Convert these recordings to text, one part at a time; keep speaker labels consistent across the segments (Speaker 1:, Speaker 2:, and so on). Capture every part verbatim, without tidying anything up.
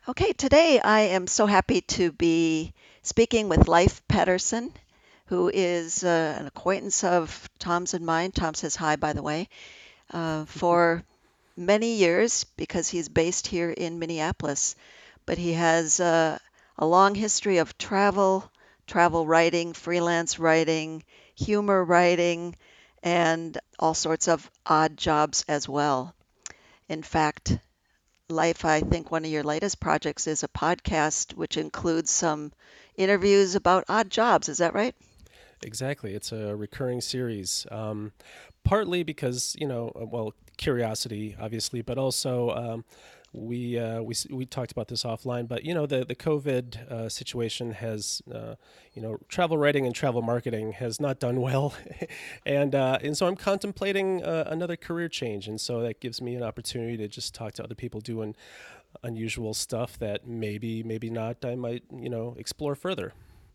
Speaker 1: Okay, today I am so happy to be speaking with Leif Pedersen, who is uh, an acquaintance of Tom's and mine. Tom says hi, by the way, uh, for many years because he's based here in Minneapolis. But he has uh, a long history of travel, travel writing, freelance writing, humor writing, and all sorts of odd jobs as well. In fact, Life, I think one of your latest projects is a podcast which includes some interviews about odd jobs. Is that right?
Speaker 2: Exactly. It's a recurring series. Um, partly because, you know, uh, well, curiosity, obviously, but also um, we, uh, we s- we talked about this offline. But you know, the the COVID uh, situation has, uh, you know, travel writing and travel marketing has not done well, and uh, and so I'm contemplating uh, another career change, and so that gives me an opportunity to just talk to other people doing unusual stuff that maybe maybe not I might you know explore further.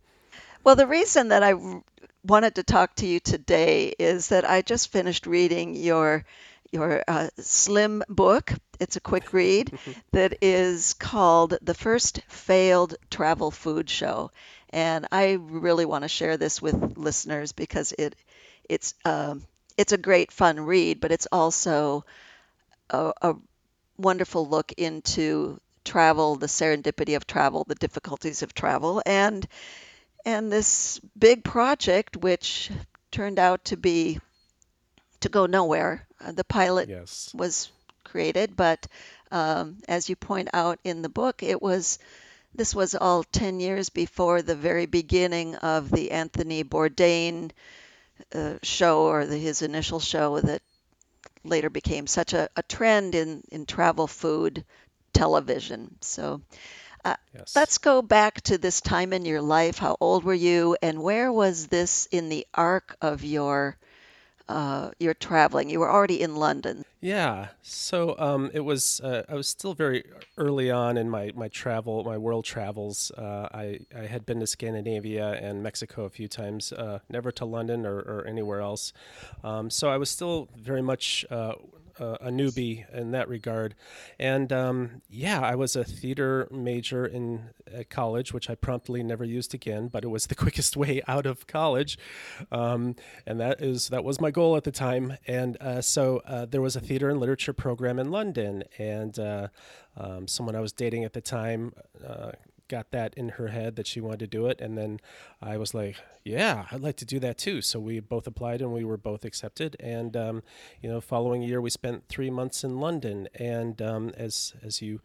Speaker 1: Well, the reason that I w- wanted to talk to you today is that I just finished reading your your uh, slim book. It's a quick read that is called The First Failed Travel Food Show. And I really want to share this with listeners because it it's um, it's a great fun read, but it's also a, a wonderful look into travel, the serendipity of travel, the difficulties of travel, and and this big project, which turned out to be to go nowhere. Uh, the pilot
Speaker 2: Yes.
Speaker 1: was created, but um, as you point out in the book, it was this was all ten years before the very beginning of the Anthony Bourdain uh, show, or the, his initial show that later became such a, a trend in, in travel food television. So uh,
Speaker 2: Yes.
Speaker 1: let's go back to this time in your life. How old were you, and where was this in the arc of your uh, your traveling? You were already in London.
Speaker 2: Yeah. So um, it was. Uh, I was still very early on in my my travel, my world travels. Uh, I I had been to Scandinavia and Mexico a few times, uh, never to London or, or anywhere else. Um, so I was still very much. Uh, uh, a newbie in that regard, and um, yeah, I was a theater major in at college, which I promptly never used again. But it was the quickest way out of college, um, and that is that was my goal at the time. And uh, so uh, there was a theater and literature program in London, and uh, um, someone I was dating at the time uh, got that in her head that she wanted to do it, and then I was like, "Yeah, I'd like to do that too." So we both applied, and we were both accepted. And um, you know, following year, we spent three months in London, and um, as as you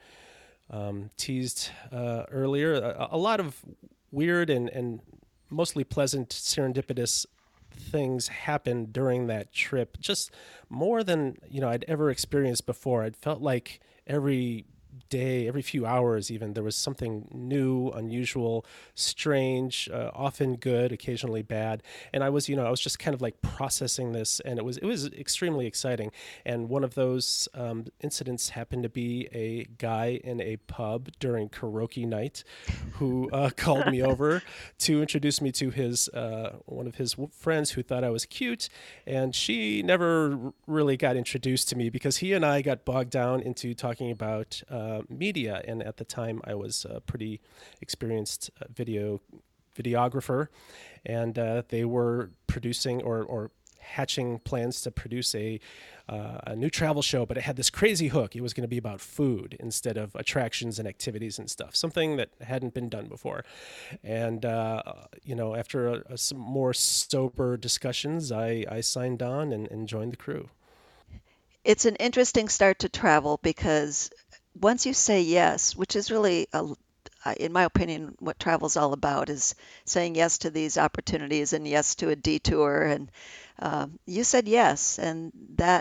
Speaker 2: um, teased uh, earlier, a, a lot of weird and and mostly pleasant serendipitous things happened during that trip, just more than you know I'd ever experienced before. It felt like every day, every few hours, even there was something new, unusual, strange, uh, often good, occasionally bad. And I was, you know, I was just kind of like processing this, and it was it was extremely exciting. And one of those um, incidents happened to be a guy in a pub during karaoke night who uh, called me over to introduce me to his uh, one of his w- friends who thought I was cute, and she never r- really got introduced to me because he and I got bogged down into talking about uh, media, and at the time I was a pretty experienced uh, video videographer, and uh, they were producing or or hatching plans to produce a uh, a new travel show, but it had this crazy hook. It was going to be about food instead of attractions and activities and stuff, something that hadn't been done before. And uh, you know, after a, a, some more sober discussions, I I signed on and, and joined the crew.
Speaker 1: It's an interesting start to travel because once you say yes, which is really, a, uh, in my opinion, what travel's all about is saying yes to these opportunities and yes to a detour. And um, you said yes, and that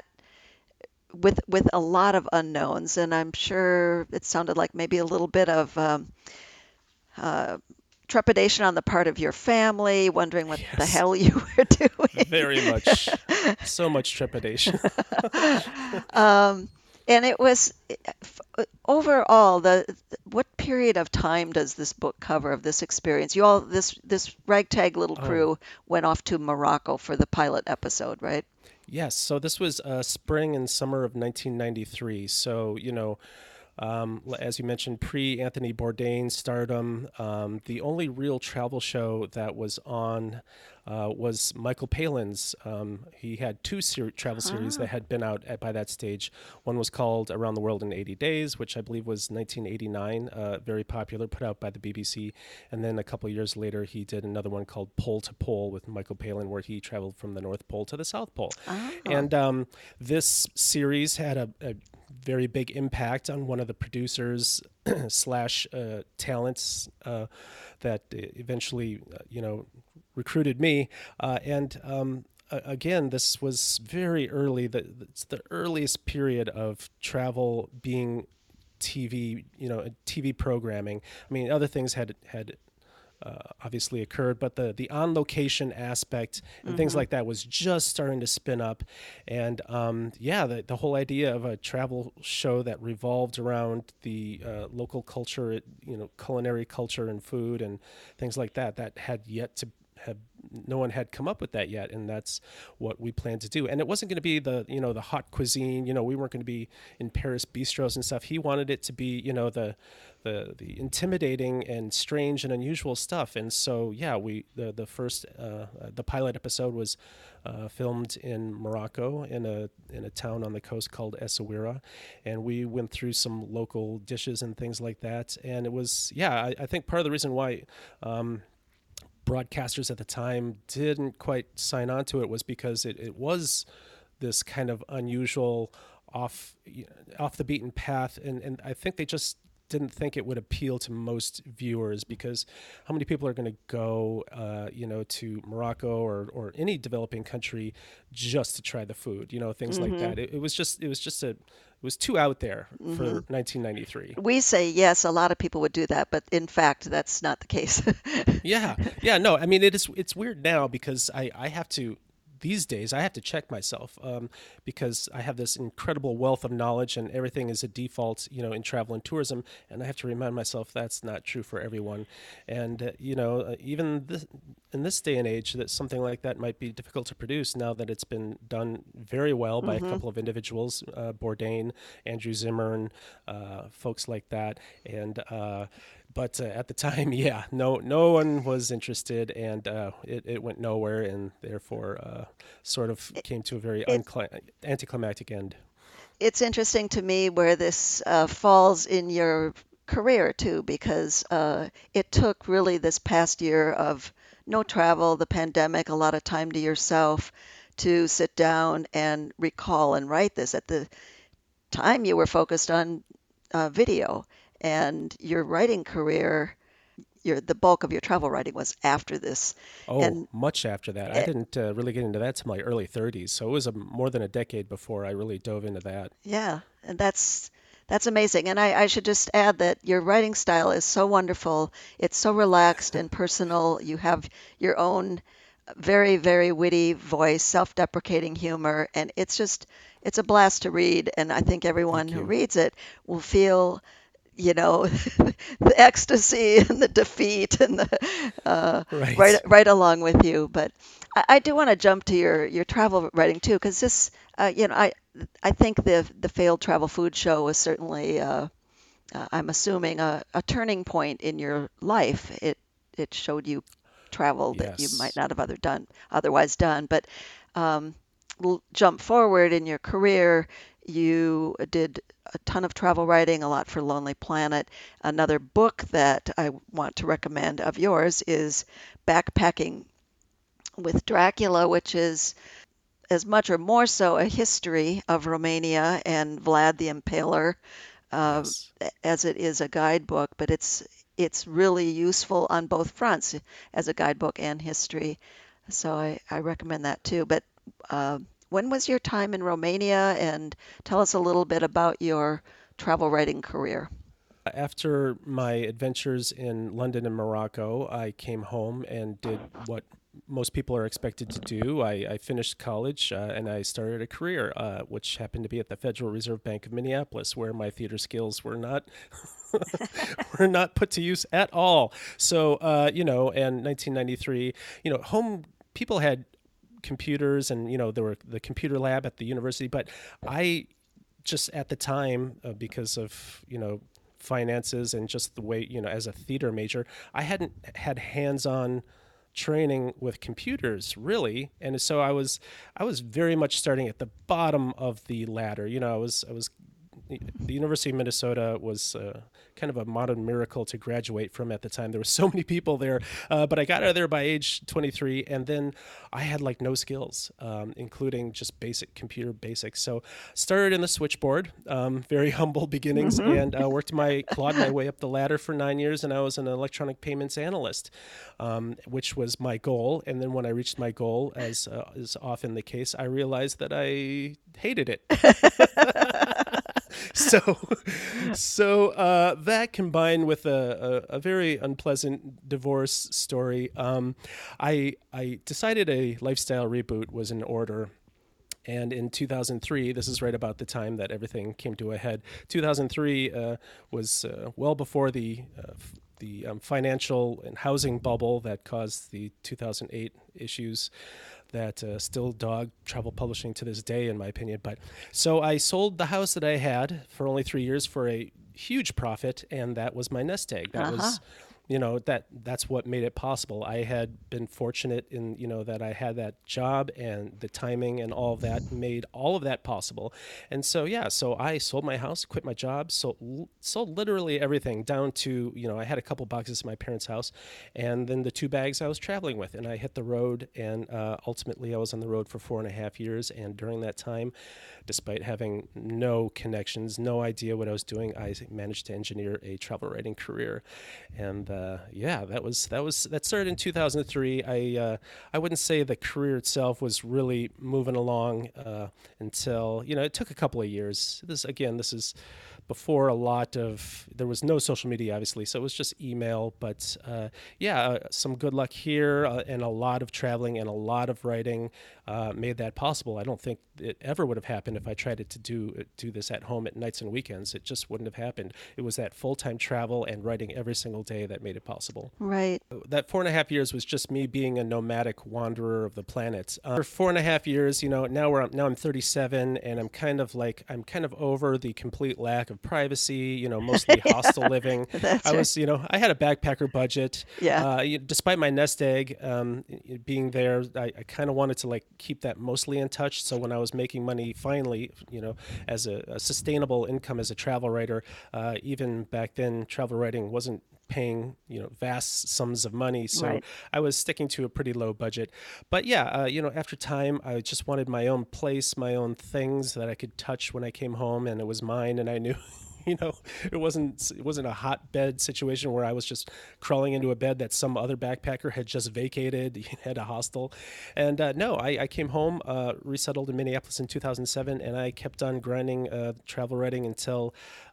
Speaker 1: with with a lot of unknowns. And I'm sure it sounded like maybe a little bit of um, uh, trepidation on the part of your family, wondering what the
Speaker 2: Yes,
Speaker 1: hell you were doing.
Speaker 2: very much, so much trepidation.
Speaker 1: um, and it was overall the what period of time does this book cover of this experience? You all this this ragtag little
Speaker 2: Oh,
Speaker 1: crew went off to Morocco for the pilot episode, right?
Speaker 2: yes. So this was uh, spring and summer of nineteen ninety-three. So, you know, Um, l- as you mentioned, pre Anthony Bourdain stardom, um, the only real travel show that was on uh, was Michael Palin's. Um, he had two ser- travel series that
Speaker 1: Ah,
Speaker 2: had been out at, by that stage. One was called Around the World in eighty Days, which I believe was nineteen eighty-nine, uh, very popular, put out by the B B C. And then a couple of years later, he did another one called Pole to Pole with Michael Palin, where he traveled from the North Pole to the South Pole.
Speaker 1: ah,
Speaker 2: And um, this series had a, a very big impact on one of the producers slash uh, talents uh, that eventually, uh, you know, recruited me. Uh, and um, again, this was very early. The, it's the earliest period of travel being T V, you know, T V programming. I mean, other things had had uh, obviously occurred, but the the on location aspect and things
Speaker 1: mm-hmm,
Speaker 2: like that was just starting to spin up, and um, yeah, the the whole idea of a travel show that revolved around the uh, local culture, you know, culinary culture and food and things like that, that had yet to have no one had come up with that yet, and that's what we planned to do. And it wasn't going to be the you know the hot cuisine. You know, we weren't going to be in Paris bistros and stuff. He wanted it to be you know the the the intimidating and strange and unusual stuff. And so yeah, we the the first uh, the pilot episode was uh, filmed in Morocco in a in a town on the coast called Essaouira, and we went through some local dishes and things like that. And it was yeah, I, I think part of the reason why. Um, broadcasters at the time didn't quite sign on to it was because it, it was this kind of unusual off off the beaten path, and, and I think they just didn't think it would appeal to most viewers, because how many people are going to go uh, you know to Morocco or, or any developing country just to try the food, you know things like
Speaker 1: mm-hmm,
Speaker 2: that. It, it was just it was just a it was too out there
Speaker 1: mm-hmm.
Speaker 2: for nineteen ninety-three.
Speaker 1: We say yes, a lot of people would do that, but in fact, that's not the case.
Speaker 2: Yeah, yeah, no, I mean it is. It's weird now because I I have to these days I have to check myself um, because I have this incredible wealth of knowledge and everything is a default, you know, in travel and tourism, and I have to remind myself that's not true for everyone, and uh, you know, uh, even this, in this day and age, that something like that might be difficult to produce now that it's been done very well by a
Speaker 1: Mm-hmm.
Speaker 2: couple of individuals, uh, Bourdain, Andrew Zimmern, uh, folks like that, and. Uh, but uh, at the time, yeah, no, no one was interested, and uh, it, it went nowhere, and therefore, uh, sort of
Speaker 1: It,
Speaker 2: came to a very
Speaker 1: it
Speaker 2: uncli- anticlimactic end.
Speaker 1: it's interesting to me where this uh, falls in your career too, because uh, it took really this past year of no travel, the pandemic, a lot of time to yourself to sit down and recall and write this. At the time, you were focused on uh, video, and your writing career, your the bulk of your travel writing was after this,
Speaker 2: Oh,
Speaker 1: and
Speaker 2: much after that. I
Speaker 1: eh,
Speaker 2: didn't uh, really get into that till my early thirties, so it was a, more than a decade before I really dove into that.
Speaker 1: yeah, and that's that's amazing. And I, I should just add that your writing style is so wonderful. It's so relaxed and personal. You have your own very, very witty voice, self-deprecating humor, and it's just it's a blast to read. And I think everyone
Speaker 2: Thank
Speaker 1: who
Speaker 2: you.
Speaker 1: reads it will feel, you know, the ecstasy and the defeat and the uh, right
Speaker 2: Right.
Speaker 1: right along with you. But I, I do want to jump to your your travel writing too, because this, uh, you know, I I think the the failed travel food show was certainly, uh, uh, I'm assuming, a, a turning point in your life. It it showed you travel that you might
Speaker 2: Yes.
Speaker 1: not have other done otherwise done. But um, l- jump forward in your career, you did a ton of travel writing, a lot for Lonely Planet. Another book that I want to recommend of yours is Backpacking with Dracula, which is as much or more so a history of Romania and Vlad the Impaler, uh,
Speaker 2: Yes.
Speaker 1: as it is a guidebook, but it's it's really useful on both fronts as a guidebook and history. So I, I recommend that too. But uh, when was your time in Romania? And tell us a little bit about your travel writing career.
Speaker 2: After my adventures in London and Morocco, I came home and did what most people are expected to do. I, I finished college uh, and I started a career, uh, which happened to be at the Federal Reserve Bank of Minneapolis, where my theater skills were not were not put to use at all. So, uh, you know, and nineteen ninety-three, you know, home people had computers, and you know there were the computer lab at the university, but I just at the time, uh, because of, you know, finances and just the way, you know, as a theater major, I hadn't had hands-on training with computers really. And so I was I was very much starting at the bottom of the ladder. You know, I was I was the University of Minnesota was uh, kind of a modern miracle to graduate from at the time. There were so many people there, uh, but I got out of there by age twenty-three, and then I had like no skills, um, including just basic computer basics. So started in the switchboard, um, very humble beginnings,
Speaker 1: Mm-hmm.
Speaker 2: and uh, worked my clawed my way up the ladder for nine years, and I was an electronic payments analyst, um, which was my goal. And then when I reached my goal, as uh, is often the case, I realized that I hated it. so so uh, that combined with a, a, a very unpleasant divorce story, um, I I decided a lifestyle reboot was in order. And in two thousand three, this is right about the time that everything came to a head. two thousand three uh, was uh, well before the uh, f- the um, financial and housing bubble that caused the two thousand eight issues that uh, still dog travel publishing to this day, in my opinion. But so I sold the house that I had for only three years for a huge profit, and that was my nest egg. That
Speaker 1: Uh-huh.
Speaker 2: was, you know, that that's what made it possible. I had been fortunate in, you know, that I had that job, and the timing and all of that made all of that possible. And so, yeah, so I sold my house, quit my job, sold, sold literally everything down to, you know, I had a couple boxes in my parents' house, and then the two bags I was traveling with. And I hit the road, and uh, ultimately I was on the road for four and a half years. And during that time, despite having no connections, no idea what I was doing, I managed to engineer a travel writing career. And uh, yeah, that was that was that started in two thousand three. I uh, I wouldn't say the career itself was really moving along uh, until, you know, it took a couple of years. This again, this is before a lot of, there was no social media, obviously, so it was just email. But uh, yeah, uh, some good luck here, uh, and a lot of traveling and a lot of writing uh, made that possible. I don't think it ever would have happened if I tried to do do this at home at nights and weekends. It just wouldn't have happened. It was that full-time travel and writing every single day that made it possible.
Speaker 1: Right.
Speaker 2: That four and a half years was just me being a nomadic wanderer of the planet. Uh, for four and a half years, you know, now we're now I'm thirty-seven, and I'm kind of like I'm kind of over the complete lack of privacy. You know, mostly hostel living.
Speaker 1: That's
Speaker 2: I
Speaker 1: right.
Speaker 2: was, you know, I had a backpacker budget.
Speaker 1: Yeah.
Speaker 2: Uh, you- despite my nest egg um, being there, I, I kind of wanted to like keep that mostly in touch. So when I was making money, finally, you know, as a, a sustainable income as a travel writer, uh, even back then, travel writing wasn't paying, you know, vast sums of money, so
Speaker 1: Right.
Speaker 2: I was sticking to a pretty low budget. But yeah, uh, you know, after time, I just wanted my own place, my own things that I could touch when I came home, and it was mine. And I knew, you know, it wasn't it wasn't a hotbed situation where I was just crawling into a bed that some other backpacker had just vacated, had a hostel. And uh, no, I, I came home, uh, resettled in Minneapolis in two thousand seven, and I kept on grinding uh, travel writing until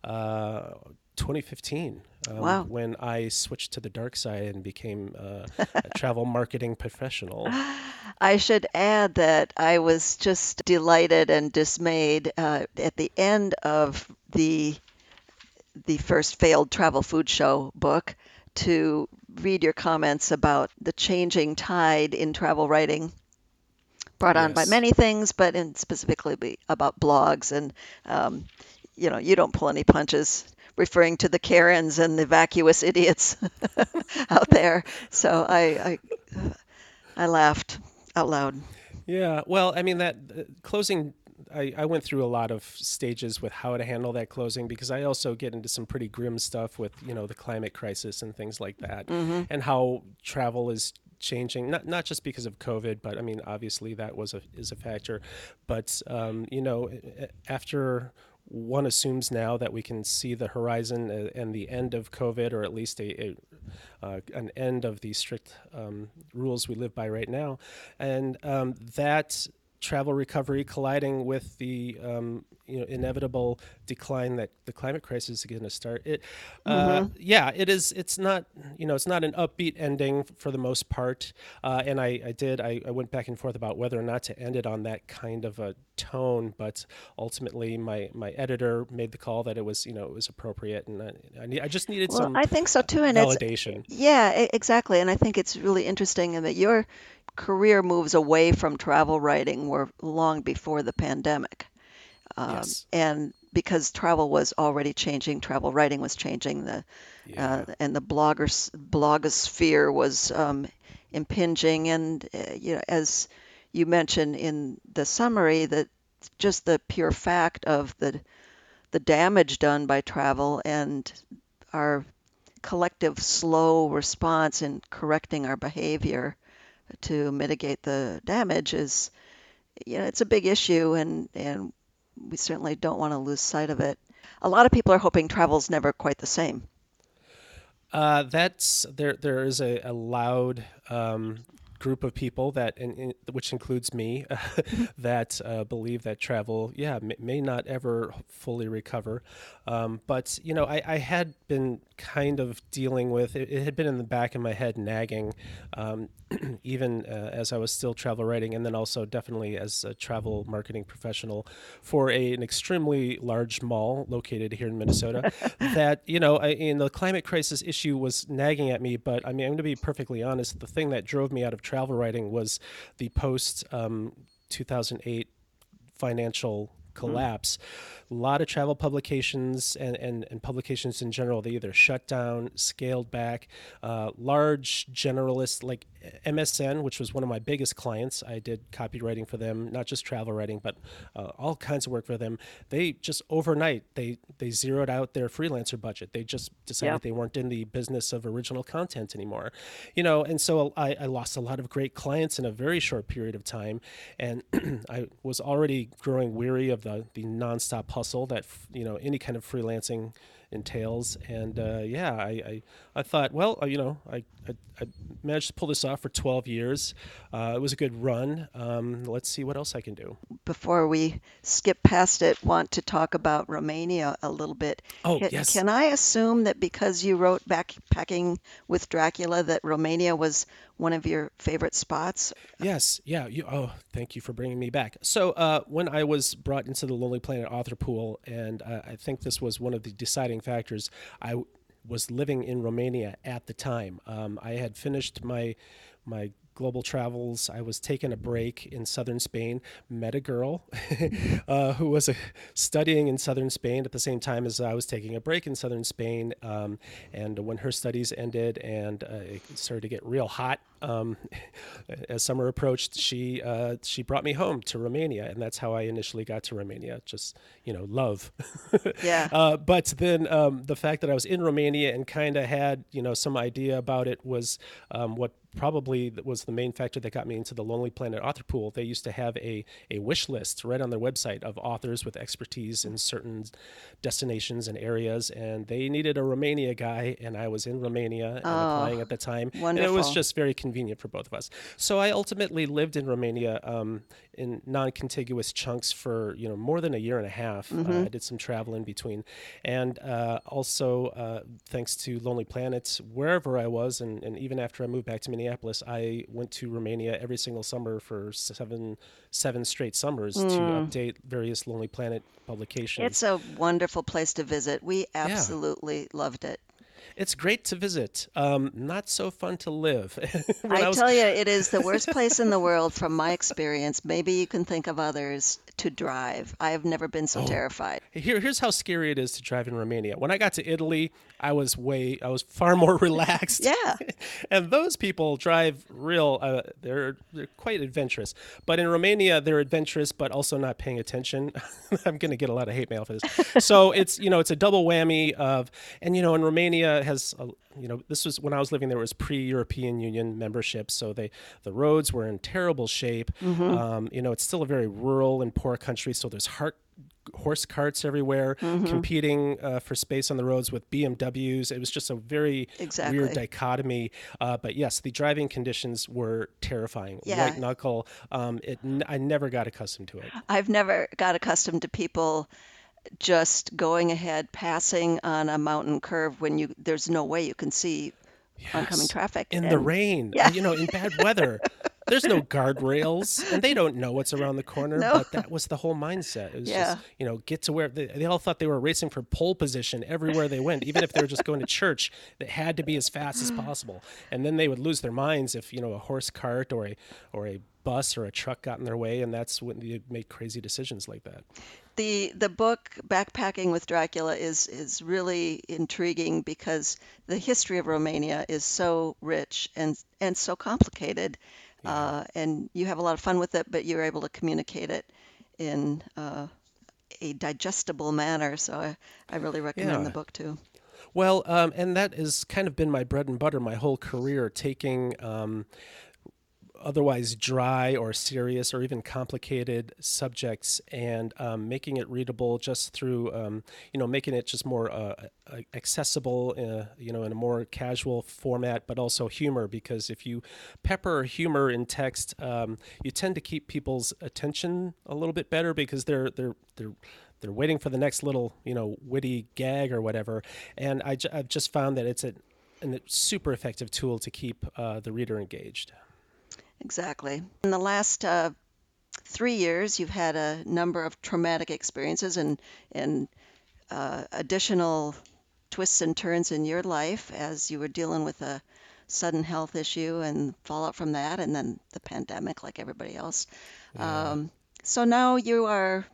Speaker 2: uh, twenty fifteen, um,
Speaker 1: Wow.
Speaker 2: when I switched to the dark side and became uh, a travel marketing professional.
Speaker 1: I should add that I was just delighted and dismayed uh, at the end of the the first failed travel food show book to read your comments about the changing tide in travel writing brought on by
Speaker 2: Yes.
Speaker 1: many things, but in specifically be- about blogs. And um, you know, you don't pull any punches referring to the Karens and the vacuous idiots out there. So I, I I laughed out loud.
Speaker 2: Yeah. Well, I mean, that uh, closing, I, I went through a lot of stages with how to handle that closing, because I also get into some pretty grim stuff with, you know, the climate crisis and things like that,
Speaker 1: Hmm.
Speaker 2: and how travel is changing, not not just because of COVID, but I mean, obviously that was a is a factor. But um, you know, a- a- after one assumes now that we can see the horizon, uh, and the end of COVID, or at least a, a uh, an end of the strict um, rules we live by right now, and um, that travel recovery colliding with the um, you know inevitable decline that the climate crisis is going to start. It, uh,
Speaker 1: Hmm.
Speaker 2: yeah, it is. It's not you know it's not an upbeat ending for the most part. Uh, and I, I did I, I went back and forth about whether or not to end it on that kind of a tone, but ultimately my my editor made the call that it was you know it was appropriate, and I I, need, I just needed
Speaker 1: Well,
Speaker 2: some
Speaker 1: I think so
Speaker 2: uh,
Speaker 1: too, and it's
Speaker 2: validation.
Speaker 1: yeah, e- exactly. And I think it's really interesting in that your career moves away from travel writing were long before the pandemic. Um,
Speaker 2: Yes.
Speaker 1: and because travel was already changing, travel writing was changing, the uh,
Speaker 2: Yeah.
Speaker 1: and the bloggers blogosphere was um, impinging, and uh, you know, as you mentioned in the summary, that just the pure fact of the the damage done by travel and our collective slow response in correcting our behavior to mitigate the damage is, you know, it's a big issue, and and we certainly don't want to lose sight of it. A lot of people are hoping travel's never quite the same.
Speaker 2: Uh, that's there. There is a, a loud um, group of people that, in, in, which includes me, that uh, believe that travel, yeah, may, may not ever fully recover. Um, but you know, I, I had been kind of dealing with it. It had been in the back of my head, nagging, um, even uh, as I was still travel writing, and then also definitely as a travel marketing professional for a, an extremely large mall located here in Minnesota. That you know, I, in the climate crisis issue was nagging at me. But I mean, I'm going to be perfectly honest. The thing that drove me out of travel writing was the post um, two thousand eight financial
Speaker 1: Mm.
Speaker 2: collapse. A lot of travel publications and, and, and publications in general, they either shut down, scaled back. Uh, large generalists like M S N, which was one of my biggest clients, I did copywriting for them, not just travel writing, but uh, all kinds of work for them. They just overnight, they, they zeroed out their freelancer budget. They just
Speaker 1: Yeah.
Speaker 2: decided they weren't in the business of original content anymore. You know, and so I, I lost a lot of great clients in a very short period of time. And I was already growing weary of the, the nonstop hustle that, you know, any kind of freelancing entails. And uh, yeah, I, I, I thought, well, uh, you know, I, I, I managed to pull this off for twelve years. Uh, it was a good run. Um, let's see what else I can do.
Speaker 1: Before we skip past it, want to talk about Romania a little bit.
Speaker 2: Oh,
Speaker 1: Can,
Speaker 2: yes.
Speaker 1: can I assume that because you wrote Backpacking with Dracula, that Romania was one of your favorite spots?
Speaker 2: Yes, yeah. You, oh, thank you for bringing me back. So, uh, when I was brought into the Lonely Planet author pool, and uh, I think this was one of the deciding factors, I w- was living in Romania at the time. Um, I had finished my my global travels. I was taking a break in southern Spain, met a girl uh, who was uh, studying in southern Spain at the same time as I was taking a break in southern Spain. Um, and when her studies ended and uh, it started to get real hot, um, as summer approached, she uh, she brought me home to Romania, and that's how I initially got to Romania. Just you know, love.
Speaker 1: Yeah.
Speaker 2: uh, but then um, the fact that I was in Romania and kind of had you know some idea about it was um, what probably was the main factor that got me into the Lonely Planet author pool. They used to have a, a wish list right on their website of authors with expertise in certain destinations and areas, and they needed a Romania guy, and I was in Romania and
Speaker 1: Oh,
Speaker 2: applying at the time, and it was
Speaker 1: wonderful.
Speaker 2: just very convenient for both of us. So I ultimately lived in Romania um, in non-contiguous chunks for you know more than a year and a half. Uh,
Speaker 1: Hmm.
Speaker 2: I did some travel in between, and uh, also uh, thanks to Lonely Planet, wherever I was, and, and even after I moved back to Minneapolis, I went to Romania every single summer for seven seven straight summers to
Speaker 1: Mm.
Speaker 2: update various Lonely Planet
Speaker 1: It's
Speaker 2: publications.
Speaker 1: a wonderful place to visit. We
Speaker 2: Yeah,
Speaker 1: absolutely loved it.
Speaker 2: it's great to visit. Um, not so fun to live. When
Speaker 1: I
Speaker 2: I was
Speaker 1: tell you, it is the worst place in the world from my experience. Maybe you can think of others to drive. I have never been so
Speaker 2: oh,
Speaker 1: terrified.
Speaker 2: here, here's how scary it is to drive in Romania. When I got to Italy, I was way, I was far more relaxed,
Speaker 1: Yeah.
Speaker 2: and those people drive real. Uh, they're they're quite adventurous. But in Romania, they're adventurous, but also not paying attention. I'm going to get a lot of hate mail for this. So it's you know it's a double whammy of, and you know, and Romania has a, you know this was when I was living there, it was pre-European Union membership, so they the roads were in terrible shape.
Speaker 1: Hmm.
Speaker 2: Um, you know, it's still a very rural and poor country, so there's heart horse carts everywhere
Speaker 1: Hmm.
Speaker 2: competing uh, for space on the roads with B M Ws. It was just a very weird
Speaker 1: Exactly.
Speaker 2: dichotomy. Uh, but yes, the driving conditions were terrifying. White
Speaker 1: Yeah.
Speaker 2: knuckle. Um, it, I never got accustomed to it.
Speaker 1: I've never got accustomed to people just going ahead, passing on a mountain curve when you there's no way you can see oncoming
Speaker 2: Yes,
Speaker 1: traffic.
Speaker 2: in the
Speaker 1: And
Speaker 2: rain, uh,
Speaker 1: yeah,
Speaker 2: you know, in bad weather. There's no guardrails, and they don't know what's around the corner.
Speaker 1: no.
Speaker 2: But that was the whole mindset. It was
Speaker 1: Yeah.
Speaker 2: just, you know, get to where they, they all thought they were racing for pole position everywhere they went, even if they were just going to church. That had to be as fast as possible, and then they would lose their minds if you know a horse cart or a or a bus or a truck got in their way, and that's when they made crazy decisions like that.
Speaker 1: The the book Backpacking with Dracula is is really intriguing because the history of Romania is so rich and and so complicated,
Speaker 2: Yeah.
Speaker 1: uh, and you have a lot of fun with it, but you're able to communicate it in uh, a digestible manner. So I, I really recommend the
Speaker 2: Yeah.
Speaker 1: book too.
Speaker 2: Well, um, and that has kind of been my bread and butter my whole career, taking um, otherwise dry or serious or even complicated subjects and um, making it readable just through, um, you know, making it just more uh, uh, accessible, uh, you know, in a more casual format, but also humor. Because if you pepper humor in text, um, you tend to keep people's attention a little bit better because they're they're they're they're waiting for the next little, you know, witty gag or whatever. And I, j- I've just found that it's a, a super effective tool to keep uh, the reader engaged.
Speaker 1: Exactly. In the last uh, three years, you've had a number of traumatic experiences and and uh, additional twists and turns in your life as you were dealing with a sudden health issue and fallout from that, and then the pandemic, like everybody else.
Speaker 2: Yeah.
Speaker 1: Um, so now you are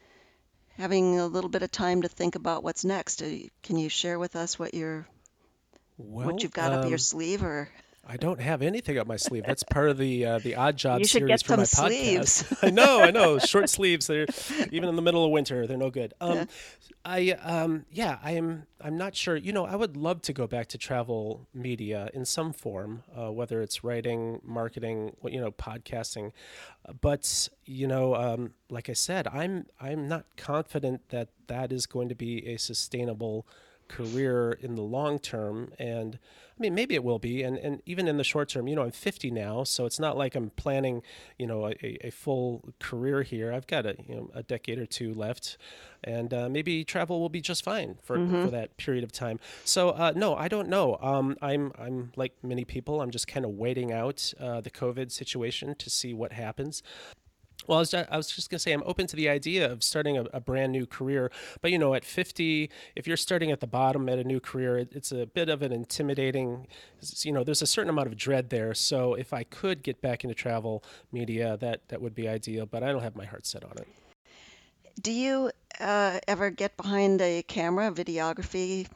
Speaker 1: having a little bit of time to think about what's next. Uh, Can you share with us what you're what
Speaker 2: Well,
Speaker 1: you've got up your
Speaker 2: um,
Speaker 1: sleeve, or
Speaker 2: I don't have anything up my sleeve. That's part of the uh, the Odd Job
Speaker 1: you should
Speaker 2: series
Speaker 1: get
Speaker 2: for
Speaker 1: some
Speaker 2: my podcast.
Speaker 1: sleeves?
Speaker 2: I know, I know. Short sleeves. They're even in the middle of winter. They're no good.
Speaker 1: Yeah.
Speaker 2: Um, I um, yeah. I'm I'm not sure. You know, I would love to go back to travel media in some form, uh, whether it's writing, marketing, you know, podcasting. Uh, But you know, um, like I said, I'm I'm not confident that that is going to be a sustainable career in the long term. And I mean, maybe it will be. And, and even in the short term, you know, I'm fifty now, so it's not like I'm planning, you know, a, a full career here. I've got a, you know, a decade or two left, and uh, maybe travel will be just fine for,
Speaker 1: Mm-hmm.
Speaker 2: for that period of time. So, uh, no, I don't know. Um, I'm, I'm like many people, I'm just kind of waiting out uh, the COVID situation to see what happens. Well, I was, I was just going to say, I'm open to the idea of starting a, a brand new career. But, you know, at fifty, if you're starting at the bottom at a new career, it, it's a bit of an intimidating, you know, there's a certain amount of dread there. So if I could get back into travel media, that, that would be ideal. But I don't have my heart set on it.
Speaker 1: Do you uh, ever get behind a camera? Videography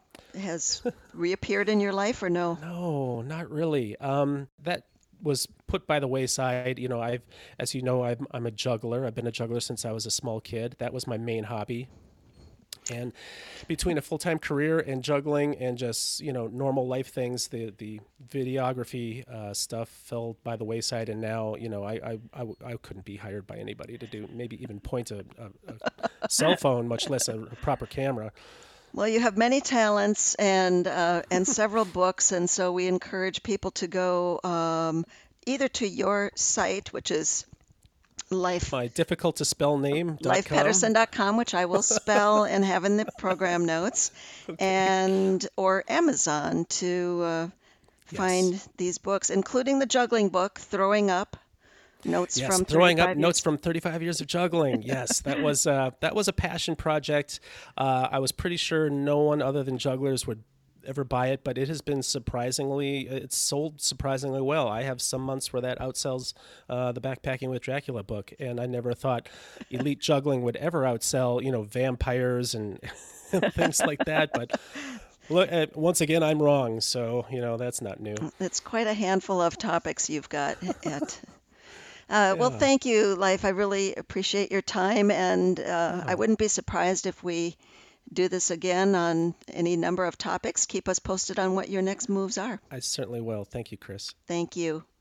Speaker 1: has reappeared in your life, or no?
Speaker 2: No, not really. Um, that was put by the wayside. You know, I've, as you know, I'm, I'm a juggler. I've been a juggler since I was a small kid. That was my main hobby. And between a full time career and juggling and just you know normal life things, the the videography uh, stuff fell by the wayside. And now you know I, I, I, I couldn't be hired by anybody to do maybe even point a, a, a cell phone, much less a, a proper camera.
Speaker 1: Well, you have many talents and uh, and several books, and so we encourage people to go um, either to your site, which is life
Speaker 2: My difficult to spell name dot com.
Speaker 1: lifepetterson dot com, which I will spell and have in the program notes,
Speaker 2: Okay.
Speaker 1: and or Amazon to uh,
Speaker 2: Yes.
Speaker 1: find these books, including the juggling book, Throwing Up, Notes
Speaker 2: Yes,
Speaker 1: from
Speaker 2: throwing up
Speaker 1: thirty-five
Speaker 2: notes
Speaker 1: Years.
Speaker 2: from thirty-five years of juggling. Yes, that was uh, that was a passion project. Uh, I was pretty sure no one other than jugglers would ever buy it, but it has been surprisingly, it's sold surprisingly well. I have some months where that outsells uh, the Backpacking with Dracula book, and I never thought elite juggling would ever outsell, you know, vampires and things like that. But look, uh, once again, I'm wrong, so you know that's not new.
Speaker 1: It's quite a handful of topics you've got at. Uh, well,
Speaker 2: Yeah.
Speaker 1: thank you, Life. I really appreciate your time, and uh, I
Speaker 2: Oh,
Speaker 1: wouldn't be surprised if we do this again on any number of topics. Keep us posted on what your next moves are.
Speaker 2: I certainly will. Thank you, Chris.
Speaker 1: Thank you.